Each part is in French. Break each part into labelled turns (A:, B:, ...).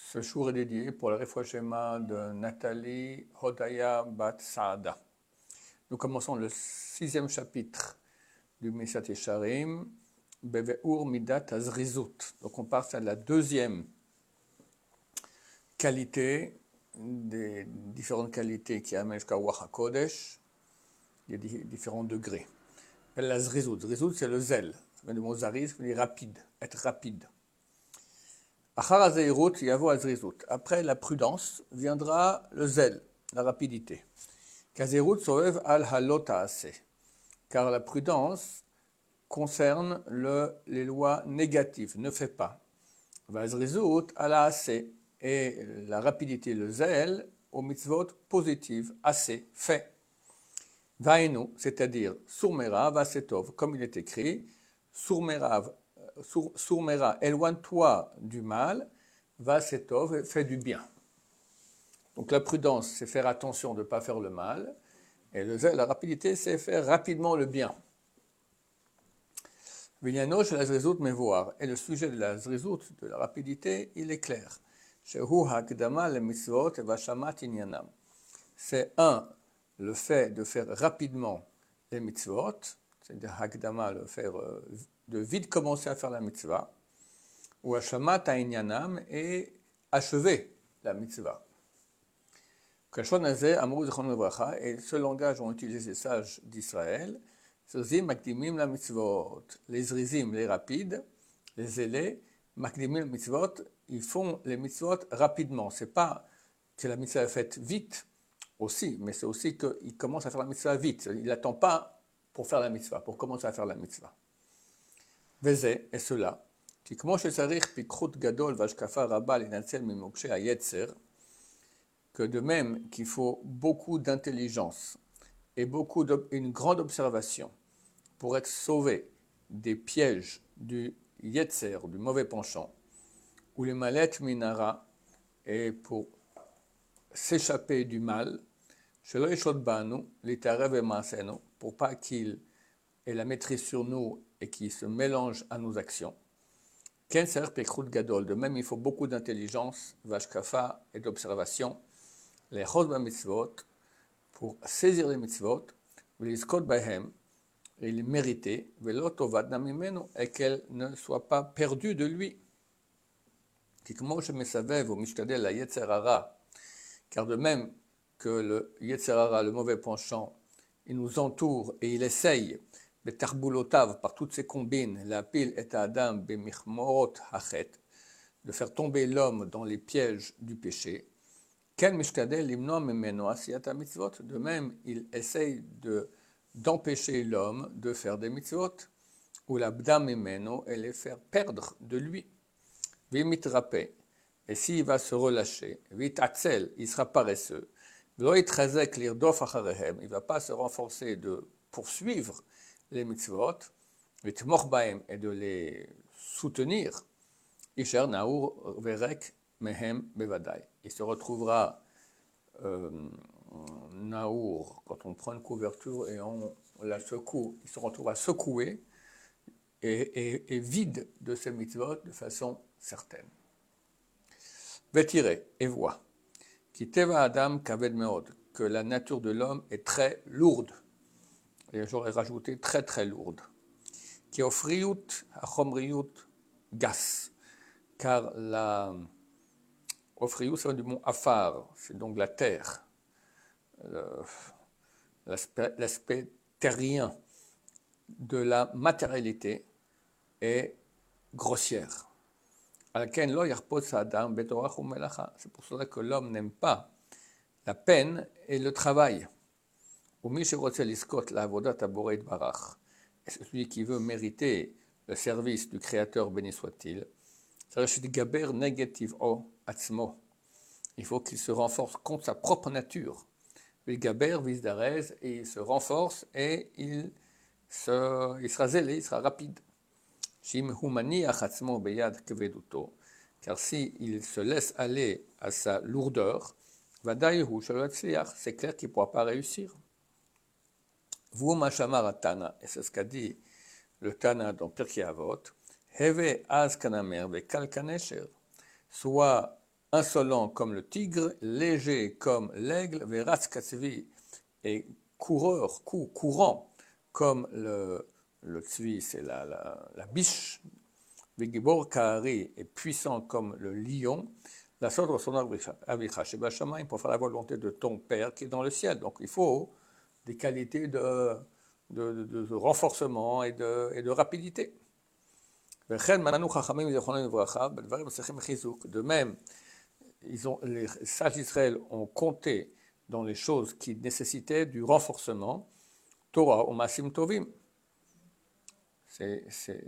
A: Ce jour est dédié pour le Refoua Shema de Nathalie Hodaya Bat Saada. Nous commençons le 6e chapitre du Meshat Yesharim, Beveur Midat Azrizut. Donc on passe à la deuxième qualité, des différentes qualités qui amènent jusqu'à Ruach HaKodesh, il y a différents degrés. La Zrizut. Zrizut, c'est le zèle. Ça vient du mot zariz, ça veut dire rapide, être rapide. Après la prudence viendra le zèle, la rapidité. Car la prudence concerne les lois négatives, ne fait pas. Et la rapidité, le zèle, au mitzvot positives, assez, fait. Vainu, c'est-à-dire surmera, vasetov, comme il est écrit, surmera, éloigne-toi du mal, vasetov, fais du bien. Donc la prudence, c'est faire attention de ne pas faire le mal, et le zèle, la rapidité, c'est faire rapidement le bien. Vignano chez la zrizut mevoar, et le sujet de la zrizut, de la rapidité, il est clair. Shehu hakdama le mitzvot vashamat inyanam. C'est le fait de faire rapidement les mitzvot, c'est-à-dire hakdama, le faire de vite commencer à faire la mitzvah, ou hashamat inyanam, et achever la mitzvah. Et ce langage ont utilisé les sages d'Israël, les zrizim, les rapides, les zélés, makdimim la mitzvot, ils font les mitzvot rapidement. C'est pas que la mitzvah est faite vite aussi, mais c'est aussi qu'il commence à faire la mitzvah vite. Il n'attend pas pour faire la mitzvah, pour commencer à faire la mitzvah. Vezé, et cela, qui commence à sarich pikrut gadol vashkafa rabba l'inatzel mimokshe ayetzer, que de même qu'il faut beaucoup d'intelligence et une grande observation pour être sauvé des pièges du yetzer, du mauvais penchant, ou les malet minara, et pour s'échapper du mal, pour pas qu'il ait la maîtrise sur nous et qu'il se mélange à nos actions. De même, il faut beaucoup d'intelligence, vashkafa et d'observation, les chosba mitzvot, pour saisir les mitzvot, les skot bahem, et les mériter, et qu'elles ne soient pas perdues de lui. Car de même que le yetzer hara, le mauvais penchant, il nous entoure et il essaye, par toutes ses combines, la pile et adam bemichmorot hachet, de faire tomber l'homme dans les pièges du péché. De même, il essaye d'empêcher l'homme de faire des mitzvot, ou la bdam memeno, et les faire perdre de lui. Vimitrape, et s'il va se relâcher, vitatzel, il sera paresseux. Il ne va pas se renforcer de poursuivre les mitzvot, et de les soutenir. Isher naour verek mehem bevadai. Il se retrouvera naour, quand on prend une couverture et on la secoue, il se retrouvera secoué et vide de ces mitzvot de façon certaine. Vétiré, et voit, qui teva adam kaved meod, que la nature de l'homme est très lourde, et j'aurais rajouté très très lourde, qui offriout achomriout gas, car la offriout, ça vient du mot afar, c'est donc la terre, l'aspect terrien de la matérialité est grossière. C'est pour cela que l'homme n'aime pas la peine et le travail. Et celui qui veut mériter le service du Créateur, béni soit-il, il faut qu'il se renforce contre sa propre nature. Et il se renforce et il sera zélé, il sera rapide. Car s'il se laisse aller à sa lourdeur, c'est clair qu'il ne pourra pas réussir. Et c'est ce qu'a dit le Tana dans Pirkei Avot, soit insolent comme le tigre, léger comme l'aigle, veras katsvi, et courant comme le tzvi, c'est la biche, vegibor kaari, est puissant comme le lion, la sodre son avicha, sheba shamayim, pour faire la volonté de ton Père qui est dans le ciel. Donc il faut des qualités de renforcement et de rapidité. De même, les sages d'Israël ont compté dans les choses qui nécessitaient du renforcement, Torah ou Masim Tovim. C'est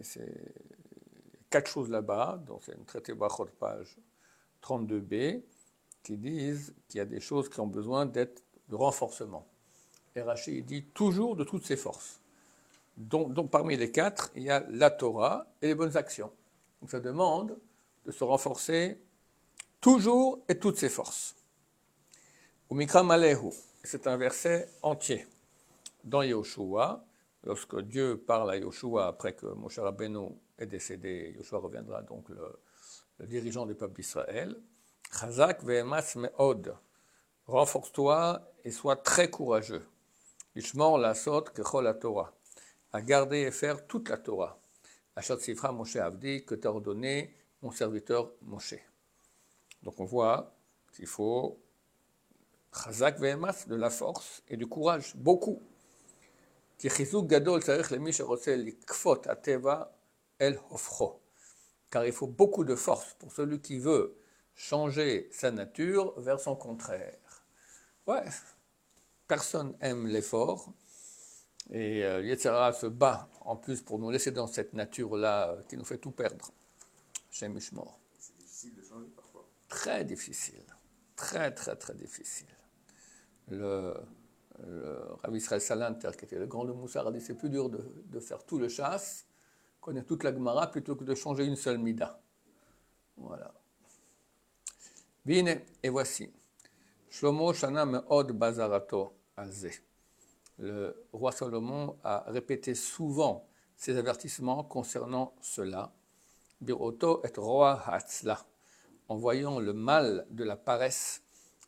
A: 4 choses là-bas, donc c'est une traité Brachot, page 32b, qui disent qu'il y a des choses qui ont besoin de renforcement. Et Rashi dit toujours de toutes ses forces. Donc parmi les 4, il y a la Torah et les bonnes actions. Donc ça demande de se renforcer toujours et toutes ses forces. Ou Mikra Malehu, c'est un verset entier dans Yoshua. Lorsque Dieu parle à Yoshua après que Moshe Rabbeinu est décédé, Yoshua reviendra donc le dirigeant du peuple d'Israël. Chazak ve'emas me'od, renforce-toi et sois très courageux. Ishmor lasot kechol la Torah, à garder et faire toute la Torah. Achat Sifra Moshe Avdi, que t'a ordonné mon serviteur Moshe. Donc on voit qu'il faut Chazak ve'emas, de la force et du courage, beaucoup. Ki chizuk gadol tzarich lemi sherotze likfot hateva el hofcho. Car il faut beaucoup de force pour celui qui veut changer sa nature vers son contraire. Ouais, personne aime l'effort. Et Yetzirah se bat en plus pour nous laisser dans cette nature-là qui nous fait tout perdre. Shem Mishmor.
B: C'est difficile de changer parfois.
A: Très difficile. Très, très, très difficile. Le Rabbi Israël Salanter, qui était le grand de Moussar, a dit c'est plus dur de faire tout le chasse, connaître toute la Gemara, plutôt que de changer une seule mida. Voilà. Vine, et voici. Shlomo Shana Me'od Bazarato Alze. Le roi Salomon a répété souvent ses avertissements concernant cela. Biroto et roi hatzla, en voyant le mal de la paresse,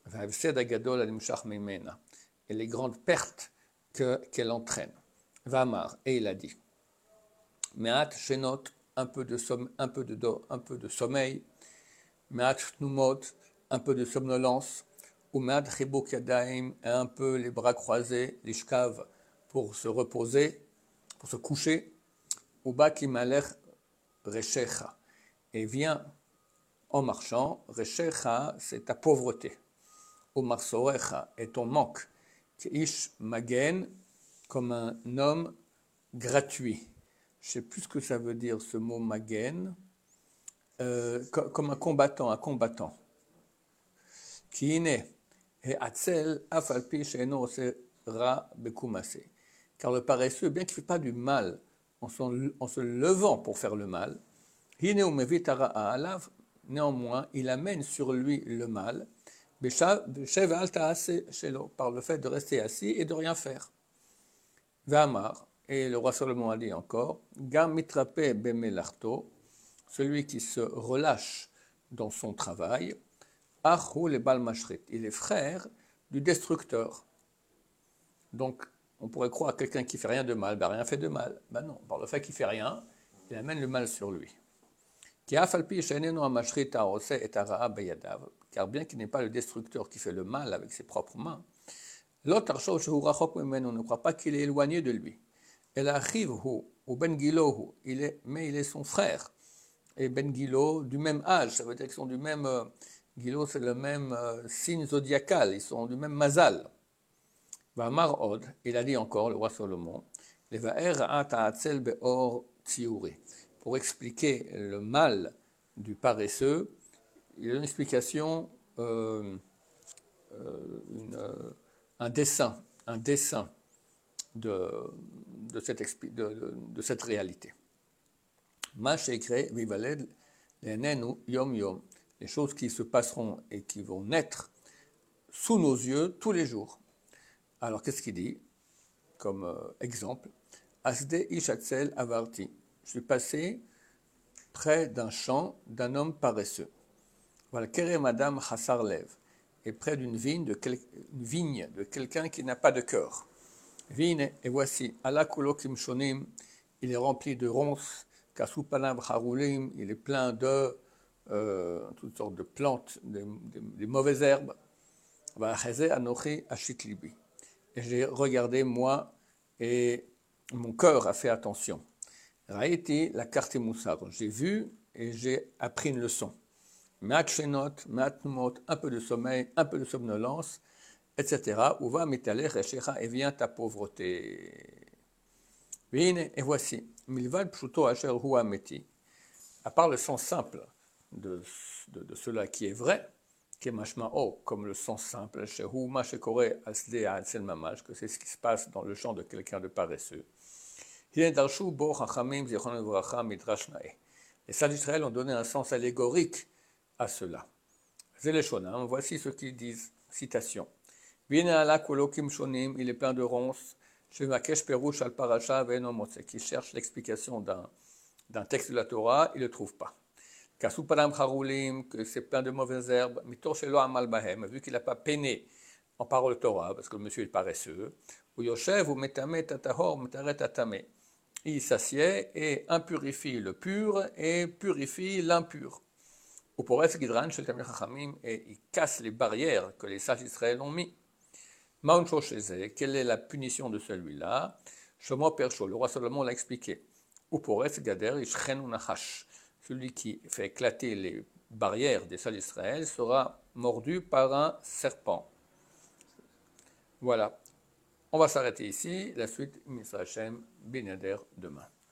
A: et les grandes pertes qu'elle entraîne. Vamar, et il a dit, Me'at shenot, un peu de sommeil, Me'at numot, un peu de somnolence, ou Me'at chibuk yadaim, un peu les bras croisés, l'ishkav, pour se reposer, pour se coucher, ou baki malech reshecha, et vient en marchant, reshecha, c'est ta pauvreté, ou marsorecha, et ton manque, Ish magen, comme un homme gratuit. Je ne sais plus ce que ça veut dire ce mot magen, comme un combattant. Kiine, et atzel afalpi she'eno ra bekumase. Car le paresseux, bien qu'il ne fait pas du mal en se levant pour faire le mal, néanmoins, il amène sur lui le mal, par le fait de rester assis et de rien faire. Vamar, et le roi Salomon a dit encore, Gam mitrape bemelarto, celui qui se relâche dans son travail, Ahu le bal mashrit, il est frère du destructeur. Donc, on pourrait croire quelqu'un qui fait rien de mal, rien fait de mal. Ben non, par le fait qu'il fait rien, il amène le mal sur lui. Car bien qu'il n'est pas le destructeur qui fait le mal avec ses propres mains, l'autre ne croit pas qu'il est éloigné de lui. Mais il est son frère. Et Ben Gilo, du même âge, ça veut dire qu'ils sont du même. Gilo, c'est le même signe zodiacal, ils sont du même mazal. Vamar Od, il a dit encore, le roi Salomon, pour expliquer le mal du paresseux, il y a une explication, un dessin de cette réalité. Les choses qui se passeront et qui vont naître sous nos yeux tous les jours. Alors qu'est-ce qu'il dit comme exemple? Asde ishatzel avarti. Je suis passé près d'un champ d'un homme paresseux. Voilà, Kerem Madame Hassar Lev, et près d'une vigne de quelqu'un qui n'a pas de cœur. Vigne, et voici, Allah Kulokim Shonim, il est rempli de ronces, Kasupanam Harulim, il est plein de toutes sortes de plantes, des mauvaises herbes. Anochi Ashitlibi. Et j'ai regardé, moi, et mon cœur a fait attention. Raïti, la carte moussar. J'ai vu et j'ai appris une leçon. Matshenot, matnumot, un peu de sommeil, un peu de somnolence, etc. Uva mitale rechecha, et vient ta pauvreté. Et voici, milvad pshuto asher hu ameti. À part le sens simple de cela qui est vrai, qui est mashma'o, comme le sens simple, shehu mashekore asde al mamash, que c'est ce qui se passe dans le champ de quelqu'un de paresseux. Les sages d'Israël ont donné un sens allégorique à cela. Voici ce qu'ils disent, citation. Il est plein de ronces, qui cherche l'explication d'un texte de la Torah, il ne le trouve pas. Que c'est plein de mauvaises herbes, vu qu'il n'a pas peiné en parole Torah, parce que le monsieur est paresseux, il s'assied et impurifie le pur et purifie l'impur. Et il casse les barrières que les sages d'Israël ont mis. Quelle est la punition de celui-là? Le roi Salomon l'a expliqué. Celui qui fait éclater les barrières des sages d'Israël sera mordu par un serpent. Voilà. On va s'arrêter ici. La suite, Misra Hashem, Bin Yader, demain.